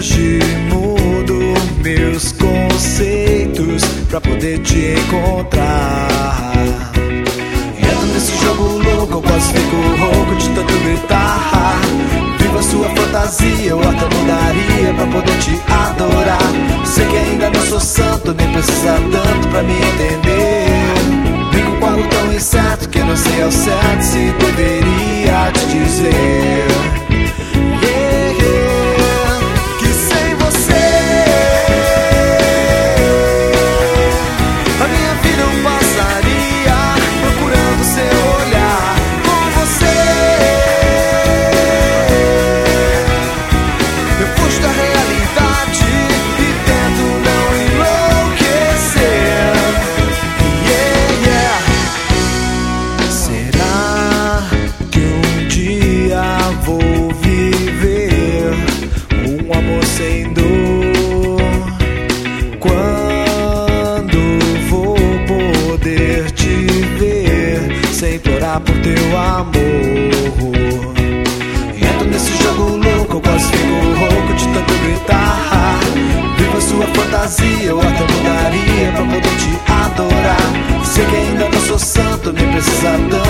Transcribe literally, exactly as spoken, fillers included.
hoje mudo meus conceitos pra poder te encontrar. Entro nesse jogo louco, eu quase fico rouco de tanto gritar. Viva sua fantasia, eu até mudaria pra poder te adorar. Sei que ainda não sou santo, nem precisa tanto pra me entender. Brinco com algo tão incerto que não sei ao certo se deveria te dizer. Yeah, yeah, que sem você a minha vida não passaria, procurando seu olhar. Com você eu fujo da realidade e tento não enlouquecer. Yeah, yeah. Será que um dia vou viver um amor sem dor? Quando vou poder te ver sem implorar por teu amor? Entro nesse jogo louco, eu quase fico rouco de tanto gritar. Viva sua fantasia, eu até mudaria pra poder te adorar. Sei que ainda não sou santo, nem precisa tanto